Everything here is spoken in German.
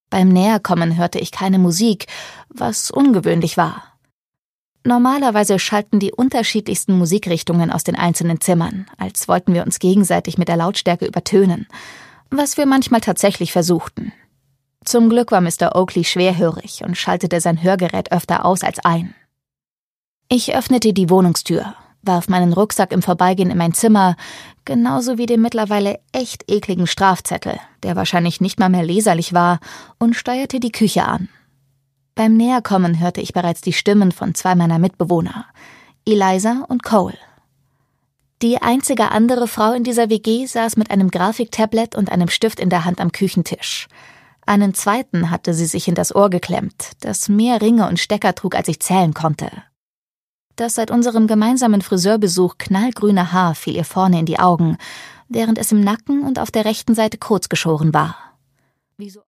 Beim Näherkommen hörte ich keine Musik, was ungewöhnlich war. Normalerweise schallten die unterschiedlichsten Musikrichtungen aus den einzelnen Zimmern, als wollten wir uns gegenseitig mit der Lautstärke übertönen, was wir manchmal tatsächlich versuchten. Zum Glück war Mr. Oakley schwerhörig und schaltete sein Hörgerät öfter aus als ein. Ich öffnete die Wohnungstür, warf meinen Rucksack im Vorbeigehen in mein Zimmer, genauso wie den mittlerweile echt ekligen Strafzettel, der wahrscheinlich nicht mal mehr leserlich war, und steuerte die Küche an. Beim Näherkommen hörte ich bereits die Stimmen von 2 meiner Mitbewohner, Eliza und Cole. Die einzige andere Frau in dieser WG saß mit einem Grafiktablet und einem Stift in der Hand am Küchentisch. Einen zweiten hatte sie sich hinters Ohr geklemmt, das mehr Ringe und Stecker trug, als ich zählen konnte. Das seit unserem gemeinsamen Friseurbesuch knallgrüne Haar fiel ihr vorne in die Augen, während es im Nacken und auf der rechten Seite kurz geschoren war.